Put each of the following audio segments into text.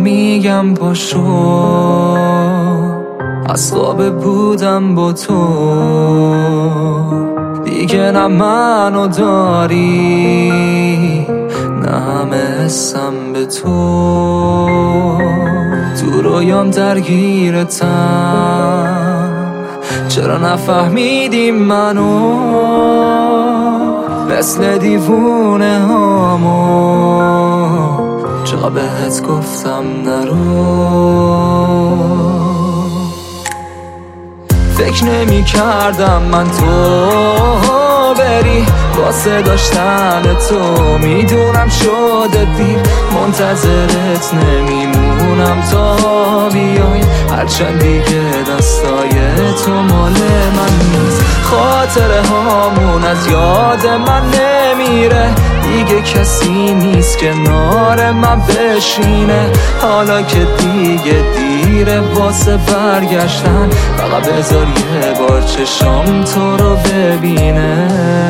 میگم پاشو، از خواب بودم با تو، دیگه نه منو داری نه همه حسم به تو رویام درگیرتم، چرا نفهمیدی منو مثل دیوونه هامو، چرا بهت گفتم نرو. فکر نمی کردم من تو بری واسه داشتن تو، میدونم شده دیر منتظرت نمیمونم تا بیای، هرچند دیگه دستای تو مال من نیست، خاطره هامون از یاد من نمیره، دیگه کسی نیست کنار من بشینه، حالا که دیگه دیره واسه برگشتن، فقط بذار یه بار چشام تو رو ببینه.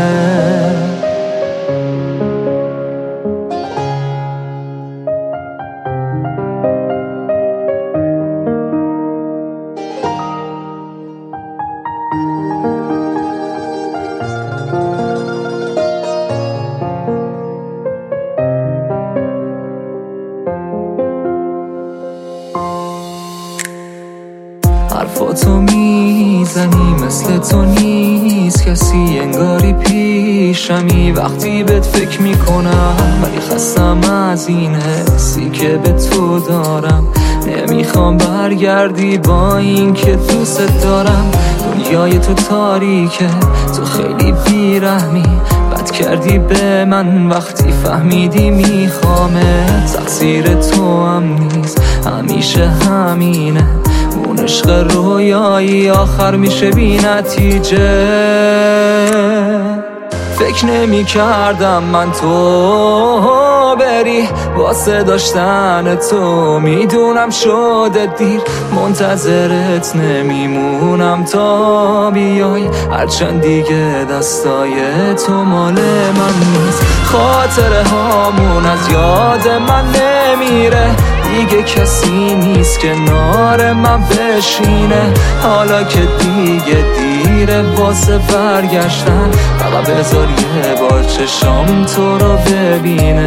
حرفاتو میزنی مثل تو نیست کسی، انگاری پیشمی وقتی بهت فکر میکنم، ولی خستم از این حسی که به تو دارم، نمیخوام برگردی با این که دوست دارم، دنیای تو تاریکه، تو خیلی بیرحمی، بد کردی به من وقتی فهمیدی میخوامه، تقصیر تو هم نیست همیشه همینه، اون عشق رویایی آخر میشه بی نتیجه. فکر نمی کردم من تو بری واسه داشتن تو، میدونم شده دیر منتظرت نمیمونم تا بیای، هرچند دیگه دستای تو مال من نیست، خاطره هامون از یاد من نمیره، دیگه کسی نیست کنار من بشینه، حالا که دیگه دیره واسه برگشتن، فقط بذار یه بار چشام تو رو ببینه.